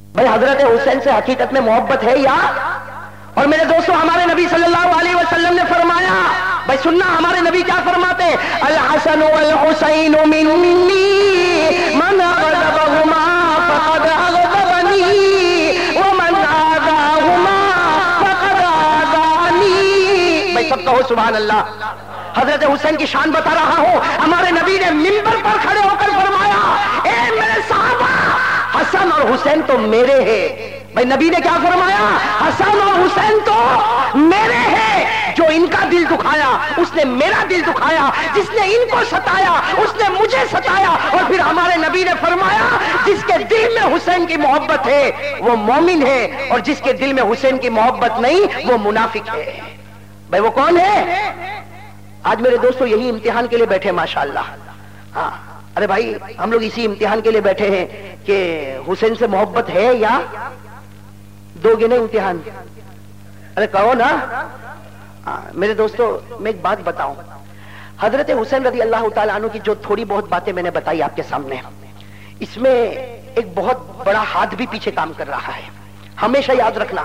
भाई हजरत हुसैन से हकीकत में मोहब्बत है या? और मेरे दोस्तों हमारे नबी सल्लल्लाहु अलैहि वसल्लम ने फरमाया, भाई सुनना हमारे नबी क्या फरमाते हैं, अल हसन वल हुसैन मिन्नी मन अग़ज़बहुमा फक़द अग़ज़बनी व मन आज़ाहुमा फक़द आज़ानी। भाई सब कहो सुभान अल्लाह। हजरत हुसैन की शान बता रहा हूं। हमारे नबी ने मिंबर पर खड़े होकर फरमाया, ए मेरे साहबा, हसन और हुसैन तो मेरे हैं। भाई नबी ने क्या फरमाया, हसन और हुसैन तो मेरे हैं। जो इनका दिल दुखाया उसने मेरा दिल दुखाया, जिसने इनको सताया उसने मुझे सताया। और फिर हमारे नबी ने फरमाया, जिसके दिल में हुसैन की मोहब्बत है वो मोमिन है, और जिसके दिल में हुसैन की मोहब्बत नहीं वो मुनाफिक है। भाई वो कौन है? आज मेरे दोस्तों यही इम्तिहान के लिए बैठे माशाअल्लाह। हाँ, अरे भाई हम लोग इसी इम्तिहान के लिए बैठे हैं कि हुसैन से मोहब्बत है या? दोगे ना इम्तिहान? अरे कहो ना। मेरे दोस्तों मैं एक बात बताऊं, हजरत हुसैन रज़ी अल्लाह ताला अन्हु की जो थोड़ी बहुत बातें मैंने बताई आपके सामने, इसमें एक बहुत बड़ा हाथ भी पीछे काम कर रहा है। हमेशा याद रखना,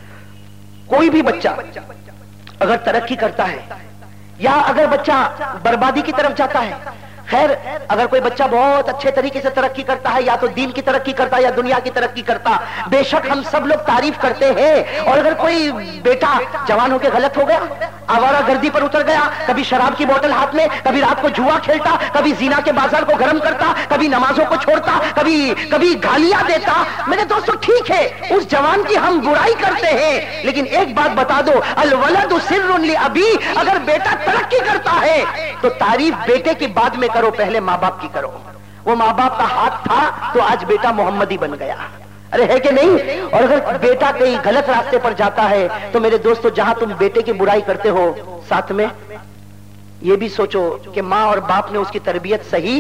कोई भी बच्चा अगर तरक्की करता है या अगर बच्चा बर्बादी की तरफ जाता है, खैर अगर कोई बच्चा बहुत अच्छे तरीके से तरक्की करता है, या तो दीन की तरक्की करता है या दुनिया की तरक्की करता, बेशक हम सब लोग तारीफ करते हैं। और अगर कोई बेटा जवान होकर गलत हो गया, आवारा गर्दी पर उतर गया, कभी शराब की बोतल हाथ में, कभी रात को जुआ खेलता, कभी जीना के बाजार को गर्म करता, कभी नमाजों को छोड़ता, कभी गालियां देता, मेरे दोस्तों ठीक है, उस जवान की हम बुराई करते हैं। लेकिन एक बात बता दो, अल वलदु सिर्रुन लि अबी, अगर बेटा तरक्की करता है तो तारीफ बेटे की बाद में करो, पहले माँ बाप की करो। वो माँ बाप का हाथ था तो आज बेटा मोहम्मदी बन गया, अरे है कि नहीं? और अगर बेटा कहीं गलत रास्ते पर जाता है तो मेरे दोस्तों, जहां तुम बेटे की बुराई करते हो, साथ में ये भी सोचो कि माँ और बाप ने उसकी तरबियत सही।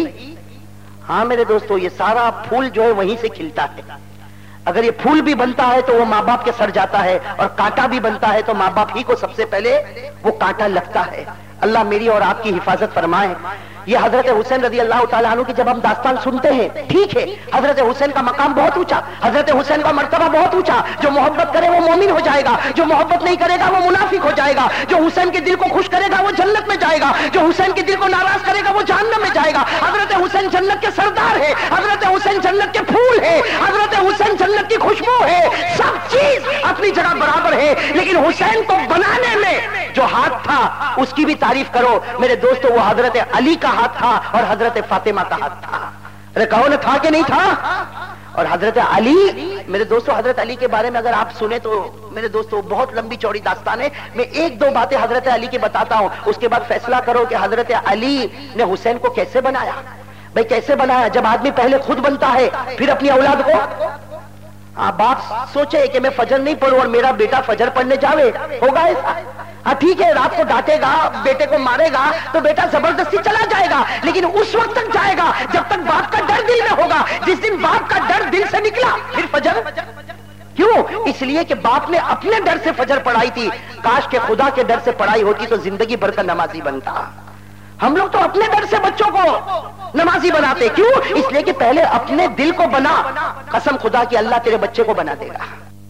हाँ मेरे दोस्तों, ये सारा फूल जो है वहीं से खिलता है। अगर ये फूल भी बनता है तो वो माँ बाप के सर जाता है, और कांटा भी बनता है तो माँ बाप ही को सबसे पहले वो कांटा लगता है। अल्लाह मेरी और आपकी हिफाजत फरमाए। ये हजरत हुसैन रज़ी अल्लाह ताला अन्हु की जब हम दास्तान सुनते हैं, ठीक है, हजरत हुसैन का मकाम बहुत ऊंचा, हजरत हुसैन का मर्तबा बहुत ऊंचा। जो मोहब्बत करे वो मोमिन हो जाएगा, जो मोहब्बत नहीं करेगा वो मुनाफिक हो जाएगा। जो हुसैन के दिल को खुश करेगा वो जन्नत में जाएगा, जो हुसैन के दिल को नाराज करेगा वो जहन्नम में जाएगा। हजरत हुसैन जन्नत के सरदार है, हजरत हुसैन जन्नत के फूल है, हजरत हुसैन जन्नत की खुशबू है। सब चीज अपनी जगह बराबर है, लेकिन हुसैन को बनाने में जो हाथ था उसकी भी तारीफ करो मेरे दोस्तों। वो हजरत अली का हाथ था और हजरत फातिमा का हाथ था। अरे कहो ना, था कि नहीं था? और हजरत अली, मेरे दोस्तों हजरत अली के बारे में अगर आप सुने तो मेरे दोस्तों बहुत लंबी चौड़ी दास्तान है। मैं एक दो बातें हजरत अली की बताता हूं, उसके बाद फैसला करो कि हजरत अली ने हुसैन को कैसे बनाया। भाई कैसे बनाया? जब आदमी पहले खुद बनता है फिर अपनी औलाद को। हाँ, बाप सोचे कि मैं फजर नहीं पढ़ूं और मेरा बेटा फजर पढ़ने जावे, होगा ऐसा? हाँ ठीक है, रात को डांटेगा, बेटे को मारेगा तो बेटा जबरदस्ती चला जाएगा, लेकिन उस वक्त तक जाएगा जब तक बाप का डर दिल में होगा। जिस दिन बाप का डर दिल से निकला फिर फजर। क्यों? इसलिए कि बाप ने अपने डर से फजर पढ़ाई थी। काश के खुदा के डर से पढ़ाई होती तो जिंदगी भर का नमाजी बनता। हम लोग तो अपने डर से बच्चों को नमाजी बनाते। क्यों? इसलिए कि पहले अपने दिल को बना। कसम खुदा की अल्लाह तेरे बच्चे को बना देगा।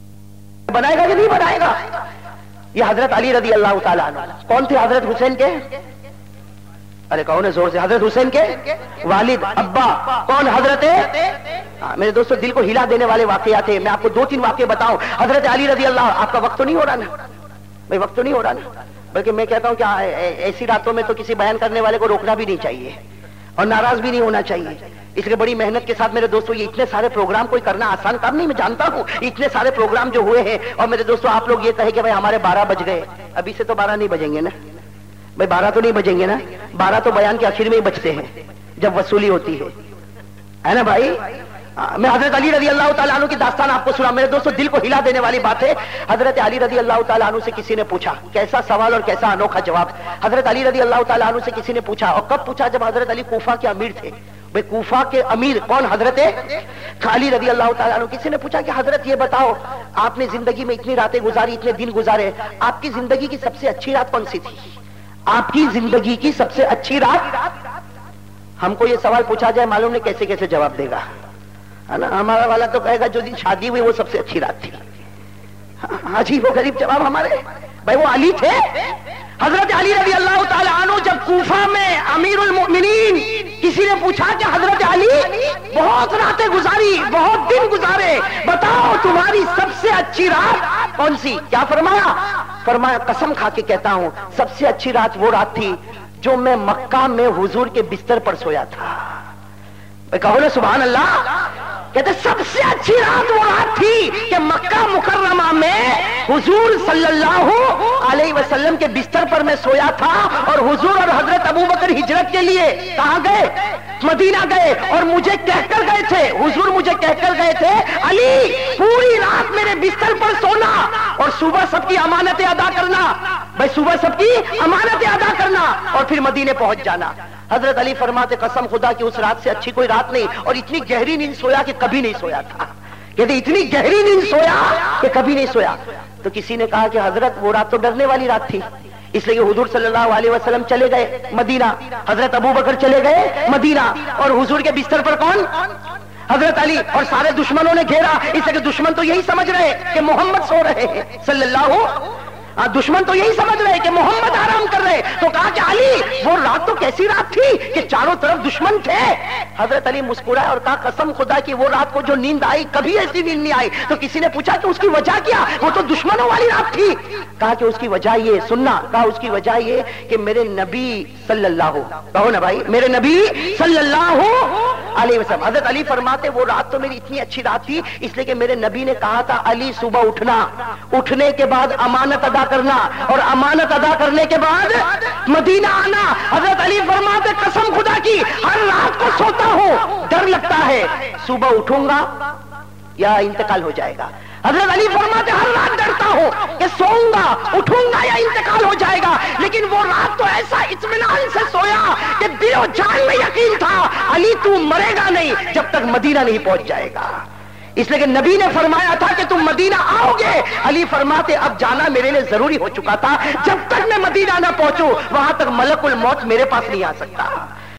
बनाएगा कि नहीं बनाएगा? ये हजरत अली रज़ी अल्लाह ताला अन्हु कौन थे? हजरत हुसैन के, अरे कौन है जोर से, हजरत हुसैन के वालिद, अब्बा। कौन? हजरत मेरे दोस्तों दिल को हिला देने वाले वाकया थे। मैं आपको दो तीन वाकये बताऊं। हजरत अली रज़ी अल्लाह, आपका वक्त तो नहीं हो रहा ना भाई, वक्त तो नहीं हो रहा ना, बल्कि मैं कहता हूं कि ऐसी रातों में तो किसी बयान करने वाले को रोकना भी नहीं चाहिए और नाराज भी नहीं होना चाहिए। इसलिए बड़ी मेहनत के साथ मेरे दोस्तों ये इतने सारे प्रोग्राम कोई करना आसान काम नहीं, मैं जानता हूं। इतने सारे प्रोग्राम जो हुए हैं, और मेरे दोस्तों आप लोग ये कहे कि भाई हमारे 12 बज गए, अभी से तो 12 नहीं बजेंगे ना भाई, 12 तो नहीं बजेंगे ना, 12 तो बयान के आखिर में ही बजते हैं जब वसूली होती है ना भाई। मैं हजरत अली रज़ी अल्लाह ताला अन्हु की दास्तान आपको सुना। मेरे दोस्तों दिल को हिला देने वाली बात है। हजरत अली रज़ी अल्लाह ताला अन्हु से किसी ने पूछा, कैसा सवाल और कैसा अनोखा जवाब। हजरत अली रज़ी अल्लाह ताला अन्हु से किसी ने पूछा, और कब पूछा? जब हजरत अली कूफा के अमीर थे। भाई कूफा के अमीर कौन? हजरत अली रज़ी अल्लाह ताला अन्हु। किसी ने पूछा कि हजरत ये बताओ, आपने जिंदगी में इतनी रातें गुजारी, इतने दिन गुजारे, आपकी जिंदगी की सबसे अच्छी रात कौन सी थी? आपकी जिंदगी की सबसे अच्छी रात? हमको ये सवाल पूछा जाए, मालूम नहीं कैसे कैसे जवाब देगा। ہے نا. ہمارا والا تو کہے گا جو دن شادی ہوئی وہ سب سے اچھی رات تھی. عجیب و غریب جواب ہمارے. بھائی وہ علی تھے, حضرت علی رضی اللہ تعالی عنہ جب کوفہ میں امیر المؤمنین, کسی نے پوچھا کہ حضرت علی بہت راتیں گزاری, بہت دن گزارے, بتاؤ تمہاری سب سے اچھی رات کون سی؟ کیا فرمایا؟ فرمایا قسم کھا کے کہتا ہوں سب سے اچھی رات وہ رات تھی جو میں مکہ میں حضور کے بستر پر سویا تھا. کہو نا سبحان اللہ. کہتے سب سے اچھی رات وہ رات تھی کہ مکہ مکرمہ میں حضور صلی اللہ علیہ وسلم کے بستر پر میں سویا تھا, اور حضور اور حضرت ابوبکر ہجرت کے لیے کہاں گئے؟ مدینہ گئے, اور مجھے کہہ کر گئے تھے, حضور مجھے کہہ کر گئے تھے علی پوری رات میرے بستر پر سونا اور صبح سب کی امانتیں ادا کرنا. بھائی صبح سب کی امانتیں ادا کرنا اور پھر مدینے پہنچ جانا. حضرت علی فرماتے قسم خدا کی اس رات سے اچھی کوئی رات نہیں, اور اتنی گہری نیند سویا کہ کبھی نہیں سویا تھا. کہتے اتنی گہری نیند سویا کہ کبھی نہیں سویا. تو کسی نے کہا کہ حضرت وہ رات تو ڈرنے والی رات تھی, اس لیے حضور صلی اللہ علیہ وسلم چلے گئے مدینہ, حضرت ابوبکر چلے گئے مدینہ, اور حضور کے بستر پر کون؟ حضرت علی. اور سارے دشمنوں نے گھیرا, اس لیے کہ دشمن تو یہی سمجھ رہے کہ محمد سو رہے ہیں صلی اللہ, دشمن تو یہی سمجھ رہے کہ محمد آرام کر رہے. تو کہا کہ علی وہ رات تو کیسی رات تھی کہ چاروں طرف دشمن تھے. حضرت علی مسکرائے اور کہا قسم خدا کی وہ رات کو جو نیند آئی کبھی ایسی نیند نہیں آئی. تو کسی نے پوچھا کہ اس کی وجہ کیا؟ وہ تو دشمنوں والی رات تھی. کہا کہ اس کی وجہ یہ, سننا, کہا اس کی وجہ یہ کہ میرے نبی صلی اللہ, کہو نا بھائی, میرے نبی صلی اللہ علیہ وسلم. حضرت علی فرماتے وہ رات تو میری اتنی اچھی رات تھی اس لیے کہ میرے نبی نے کہا تھا علی صبح اٹھنا, اٹھنے کے بعد امانت ادا کرنا, اور امانت ادا کرنے کے بعد مدینہ آنا. حضرت علی فرماتے قسم خدا کی ہر رات کو سوتا ہوں, ڈر لگتا ہے صبح اٹھوں گا یا انتقال ہو جائے گا. حضرت علی فرماتے ہر رات ڈرتا ہوں کہ سوؤں گا, اٹھوں گا یا انتقال ہو جائے گا, لیکن وہ رات تو ایسا اطمینان سے سویا کہ دل و جان میں یقین تھا علی تو مرے گا نہیں جب تک مدینہ نہیں پہنچ جائے گا. اس لیے کہ نبی نے فرمایا تھا کہ تم مدینہ آؤ گے. علی فرماتے اب جانا میرے لیے ضروری ہو چکا تھا, جب تک میں مدینہ نہ پہنچوں وہاں تک ملک الموت میرے پاس نہیں آ سکتا.